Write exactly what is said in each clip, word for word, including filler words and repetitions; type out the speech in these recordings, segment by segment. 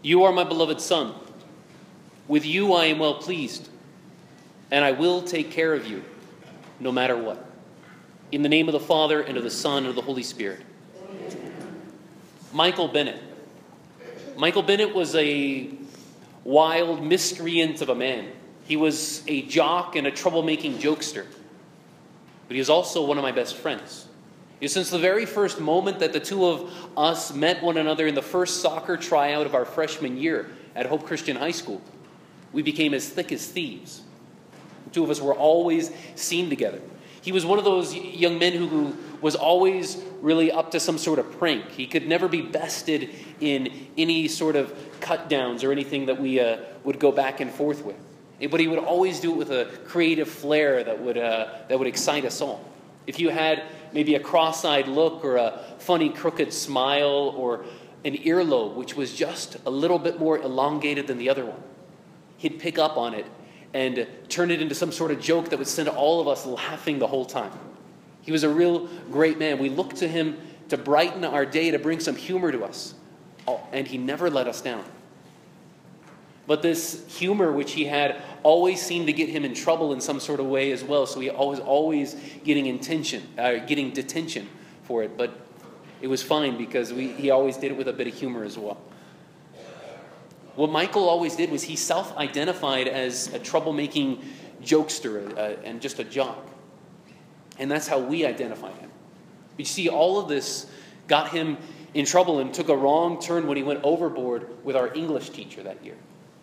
You are my beloved Son. With you I am well pleased, and I will take care of you, no matter what. In the name of the Father, and of the Son, and of the Holy Spirit. Michael Bennett. Michael Bennett was a wild miscreant of a man. He was a jock and a troublemaking jokester. But he was also one of my best friends. Since the very first moment that the two of us met one another in the first soccer tryout of our freshman year at Hope Christian High School, we became as thick as thieves. The two of us were always seen together. He was one of those young men who was always really up to some sort of prank. He could never be bested in any sort of cut downs or anything that we uh, would go back and forth with. But he would always do it with a creative flair that would uh, that would excite us all. If you had maybe a cross-eyed look or a funny crooked smile or an earlobe which was just a little bit more elongated than the other one, he'd pick up on it and turn it into some sort of joke that would send all of us laughing the whole time. He was a real great man. We looked to him to brighten our day, to bring some humor to us. And he never let us down. But this humor which he had always seemed to get him in trouble in some sort of way as well. So he was always getting intention, uh, getting detention for it. But it was fine because we, he always did it with a bit of humor as well. What Michael always did was he self-identified as a troublemaking jokester uh, and just a jock. And that's how we identified him. You see, all of this got him in trouble and took a wrong turn when he went overboard with our English teacher that year.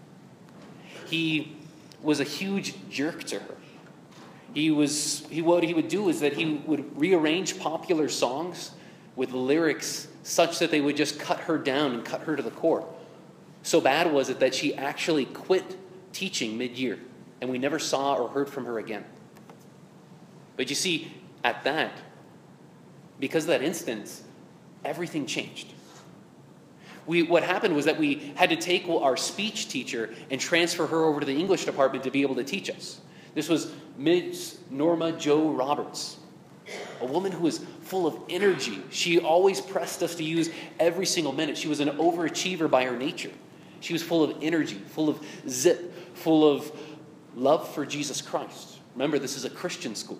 He was a huge jerk to her. He was, he, what he would do is that he would rearrange popular songs with lyrics such that they would just cut her down and cut her to the core. So bad was it that she actually quit teaching mid-year, and we never saw or heard from her again. But you see, at that, because of that instance, everything changed. We, what happened was that we had to take our speech teacher and transfer her over to the English department to be able to teach us. This was Miss Norma Jo Roberts, a woman who was full of energy. She always pressed us to use every single minute. She was an overachiever by her nature. She was full of energy, full of zip, full of love for Jesus Christ. Remember, this is a Christian school.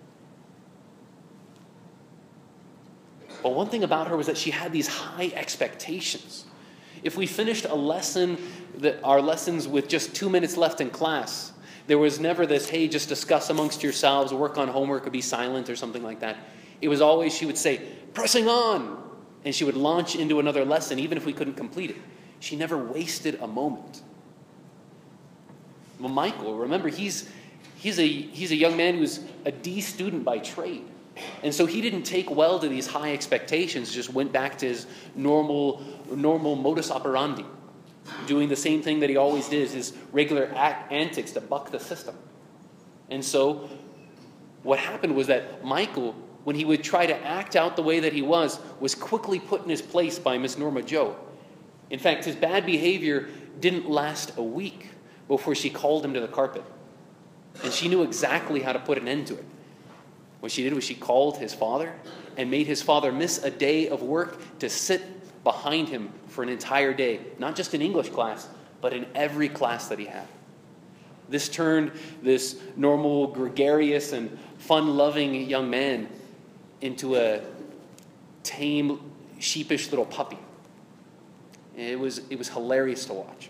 But one thing about her was that she had these high expectations. If we finished a lesson, that our lessons with just two minutes left in class, there was never this, hey, just discuss amongst yourselves, work on homework, or be silent, or something like that. It was always, she would say, pressing on, and she would launch into another lesson, even if we couldn't complete it. She never wasted a moment. Well, Michael, remember, he's, he's, a, he's a young man who's a D student by trade. And so he didn't take well to these high expectations, just went back to his normal, normal modus operandi, doing the same thing that he always did, his regular act, antics to buck the system. And so what happened was that Michael, when he would try to act out the way that he was, was quickly put in his place by Miss Norma Jo. In fact, his bad behavior didn't last a week before she called him to the carpet. And she knew exactly how to put an end to it. What she did was she called his father and made his father miss a day of work to sit behind him for an entire day, not just in English class, but in every class that he had. This turned this normal, gregarious, and fun-loving young man into a tame, sheepish little puppy. It was, it was hilarious to watch.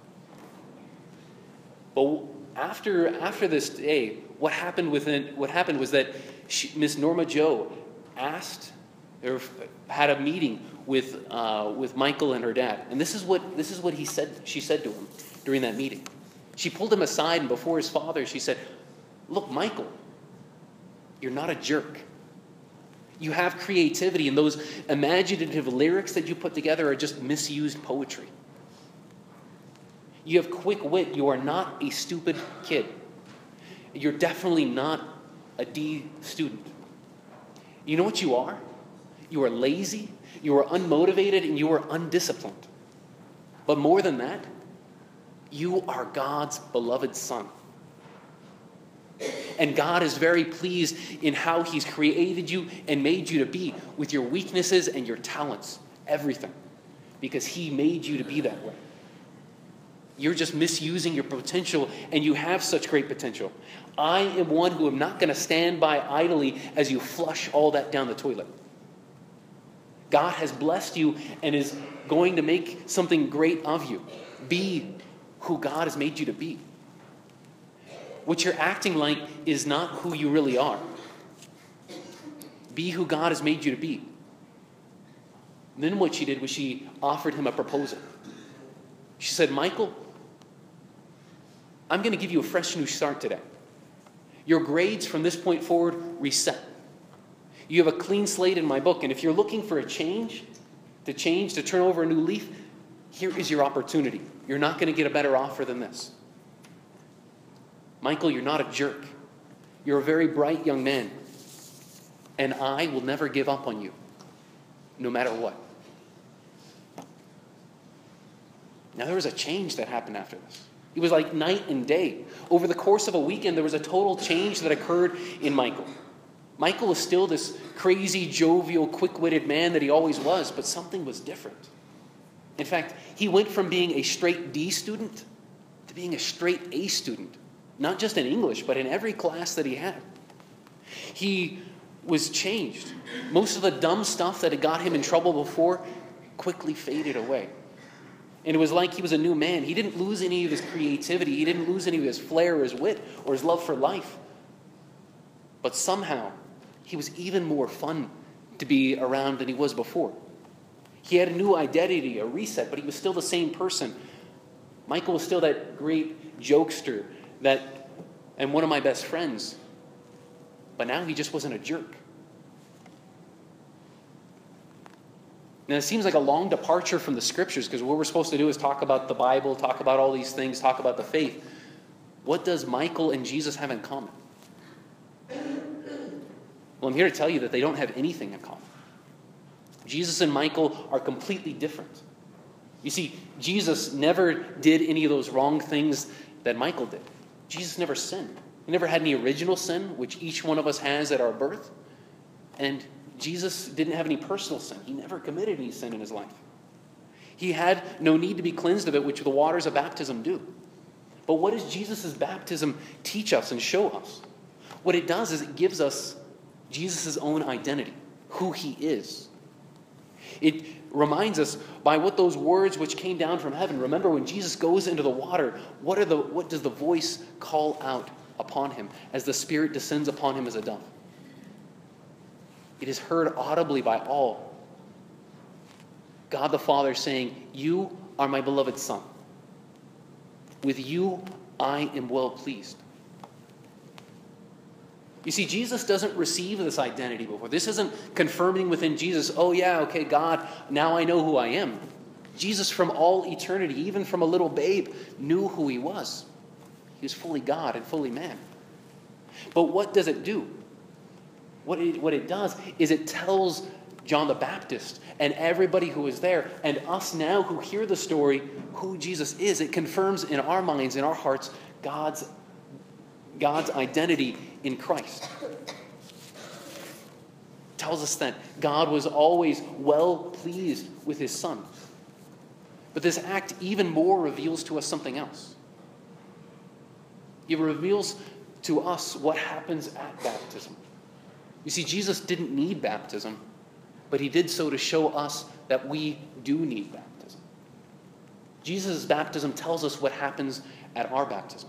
But after, after this day, what happened within, what happened was that she, Miss Norma Jo asked, or had a meeting with uh, with Michael and her dad, and this is what this is what he said. She said to him during that meeting. She pulled him aside, and before his father, she said, "Look, Michael, you're not a jerk. You have creativity, and those imaginative lyrics that you put together are just misused poetry. You have quick wit. You are not a stupid kid. You're definitely not a D student. You know what you are? You are lazy, you are unmotivated, and you are undisciplined. But more than that, you are God's beloved son. And God is very pleased in how he's created you and made you to be, with your weaknesses and your talents, everything. Because he made you to be that way. You're just misusing your potential, and you have such great potential. I am one who am not going to stand by idly as you flush all that down the toilet. God has blessed you and is going to make something great of you. Be who God has made you to be. What you're acting like is not who you really are. Be who God has made you to be. Then what she did was she offered him a proposal. She said, Michael, I'm going to give you a fresh new start today. Your grades from this point forward reset. You have a clean slate in my book, and if you're looking for a change, to change, to turn over a new leaf, here is your opportunity. You're not going to get a better offer than this. Michael, you're not a jerk. You're a very bright young man, and I will never give up on you, no matter what. Now, there was a change that happened after this. It was like night and day. Over the course of a weekend, there was a total change that occurred in Michael. Michael was still this crazy, jovial, quick-witted man that he always was, but something was different. In fact, he went from being a straight D student to being a straight A student, not just in English, but in every class that he had. He was changed. Most of the dumb stuff that had got him in trouble before quickly faded away. And it was like he was a new man. He didn't lose any of his creativity. He didn't lose any of his flair or his wit or his love for life. But somehow, he was even more fun to be around than he was before. He had a new identity, a reset, but he was still the same person. Michael was still that great jokester that, and one of my best friends. But now he just wasn't a jerk. Now, it seems like a long departure from the scriptures, because what we're supposed to do is talk about the Bible, talk about all these things, talk about the faith. What does Michael and Jesus have in common? Well, I'm here to tell you that they don't have anything in common. Jesus and Michael are completely different. You see, Jesus never did any of those wrong things that Michael did. Jesus never sinned. He never had any original sin, which each one of us has at our birth. And Jesus didn't have any personal sin. He never committed any sin in his life. He had no need to be cleansed of it, which the waters of baptism do. But what does Jesus' baptism teach us and show us? What it does is it gives us Jesus' own identity, who he is. It reminds us by what those words which came down from heaven. Remember, when Jesus goes into the water, what are the what does the voice call out upon him as the Spirit descends upon him as a dove? It is heard audibly by all. God the Father saying, "You are my beloved Son. With you I am well pleased." You see, Jesus doesn't receive this identity before. This isn't confirming within Jesus, oh yeah, okay, God, now I know who I am. Jesus from all eternity, even from a little babe, knew who he was. He was fully God and fully man. But what does it do? What it, what it does is it tells John the Baptist and everybody who is there and us now who hear the story who Jesus is. It confirms in our minds, in our hearts, God's, God's identity in Christ. It tells us that God was always well pleased with his Son. But this act even more reveals to us something else. It reveals to us what happens at baptism. You see, Jesus didn't need baptism, but he did so to show us that we do need baptism. Jesus' baptism tells us what happens at our baptism.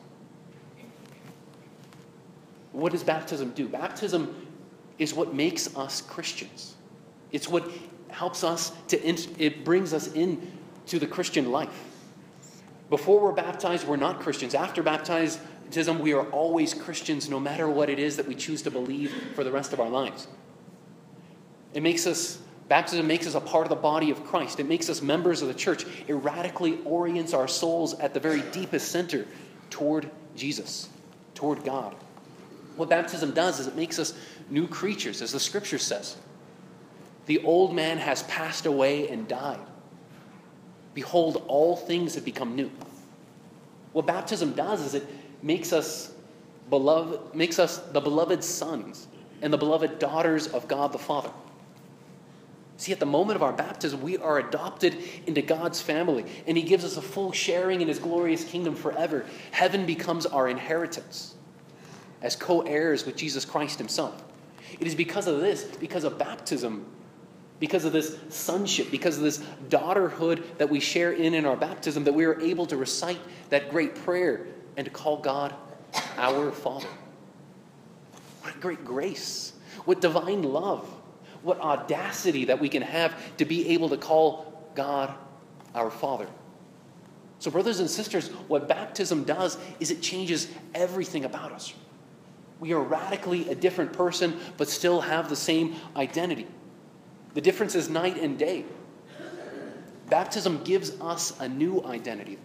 What does baptism do? Baptism is what makes us Christians. It's what helps us to, it brings us in to the Christian life. Before we're baptized, we're not Christians. After baptism, we are always Christians, no matter what it is that we choose to believe for the rest of our lives. It makes us, baptism makes us a part of the body of Christ. It makes us members of the church. It radically orients our souls at the very deepest center toward Jesus, toward God. What baptism does is it makes us new creatures, as the scripture says. The old man has passed away and died. Behold, all things have become new. What baptism does is it makes us beloved, makes us the beloved sons and the beloved daughters of God the Father. See, at the moment of our baptism, we are adopted into God's family, and he gives us a full sharing in his glorious kingdom forever. Heaven becomes our inheritance as co-heirs with Jesus Christ himself. It is because of this, because of baptism, because of this sonship, because of this daughterhood that we share in in our baptism, that we are able to recite that great prayer and to call God our Father. What a great grace. What divine love. What audacity that we can have to be able to call God our Father. So brothers and sisters, what baptism does is it changes everything about us. We are radically a different person, but still have the same identity. The difference is night and day. Baptism gives us a new identity.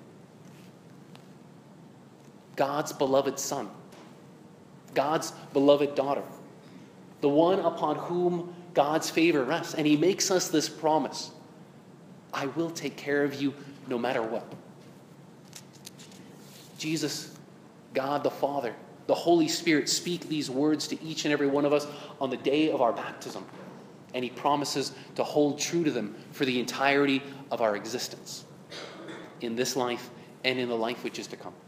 God's beloved son. God's beloved daughter. The one upon whom God's favor rests. And he makes us this promise. I will take care of you no matter what. Jesus, God the Father, the Holy Spirit speak these words to each and every one of us on the day of our baptism. And he promises to hold true to them for the entirety of our existence. In this life and in the life which is to come.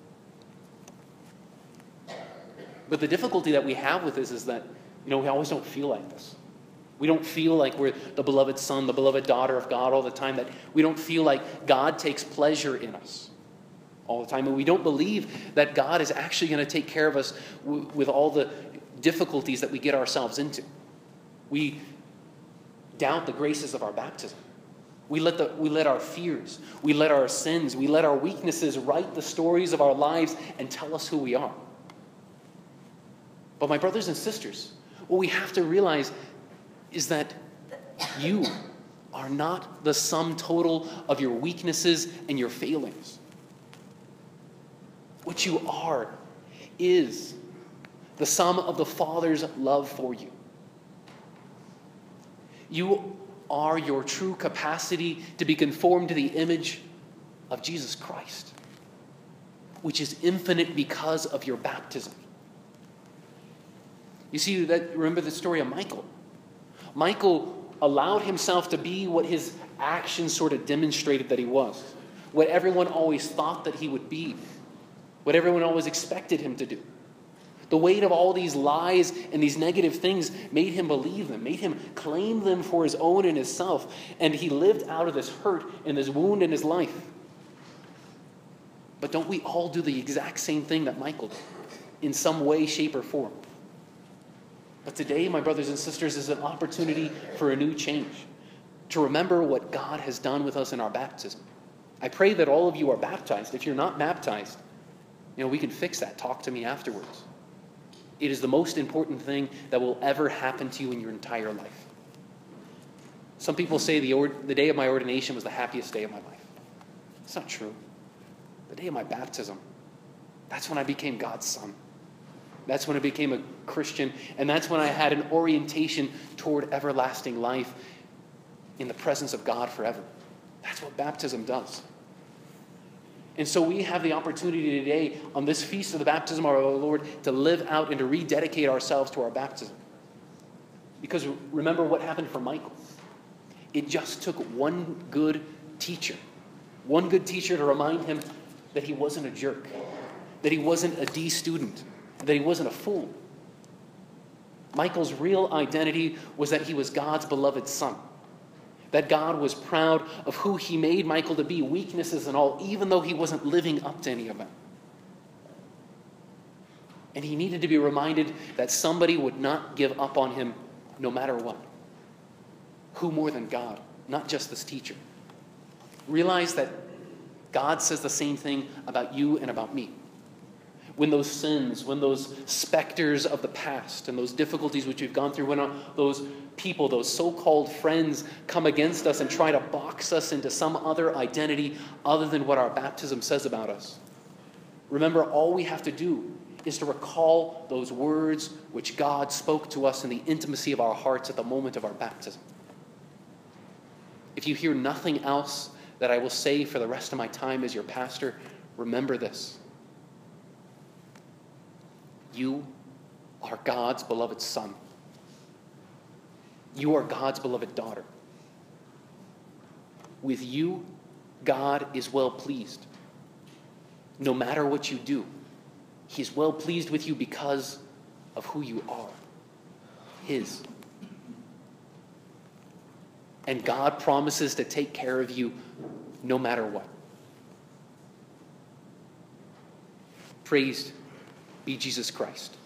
But the difficulty that we have with this is that, you know, we always don't feel like this. We don't feel like we're the beloved son, the beloved daughter of God all the time. That we don't feel like God takes pleasure in us all the time. And we don't believe that God is actually going to take care of us w- with all the difficulties that we get ourselves into. We doubt the graces of our baptism. We let, the, we let our fears, we let our sins, we let our weaknesses write the stories of our lives and tell us who we are. But my brothers and sisters, what we have to realize is that you are not the sum total of your weaknesses and your failings. What you are is the sum of the Father's love for you. You are your true capacity to be conformed to the image of Jesus Christ, which is infinite because of your baptism. You see, that remember the story of Michael. Michael allowed himself to be what his actions sort of demonstrated that he was. What everyone always thought that he would be. What everyone always expected him to do. The weight of all these lies and these negative things made him believe them, made him claim them for his own and his self. And he lived out of this hurt and this wound in his life. But don't we all do the exact same thing that Michael did? In some way, shape, or form. But today, my brothers and sisters, is an opportunity for a new change. To remember what God has done with us in our baptism. I pray that all of you are baptized. If you're not baptized, you know, we can fix that. Talk to me afterwards. It is the most important thing that will ever happen to you in your entire life. Some people say the, ord- the day of my ordination was the happiest day of my life. It's not true. The day of my baptism, that's when I became God's son. That's when I became a Christian, and that's when I had an orientation toward everlasting life in the presence of God forever. That's what baptism does. And so we have the opportunity today on this feast of the baptism of our Lord to live out and to rededicate ourselves to our baptism. Because remember what happened for Michael. It just took one good teacher, one good teacher to remind him that he wasn't a jerk, that he wasn't a D student, that he wasn't a fool. Michael's real identity was that he was God's beloved son. That God was proud of who he made Michael to be, weaknesses and all, even though he wasn't living up to any of them. And he needed to be reminded that somebody would not give up on him no matter what. Who more than God? Not just this teacher. Realize that God says the same thing about you and about me. When those sins, when those specters of the past and those difficulties which we've gone through, when those people, those so-called friends come against us and try to box us into some other identity other than what our baptism says about us. Remember, all we have to do is to recall those words which God spoke to us in the intimacy of our hearts at the moment of our baptism. If you hear nothing else that I will say for the rest of my time as your pastor, remember this. You are God's beloved son. You are God's beloved daughter. with you, God is well pleased. No matter what you do, He's well pleased with you because of who you are, His. And God promises to take care of you no matter what. Praised be Jesus Christ.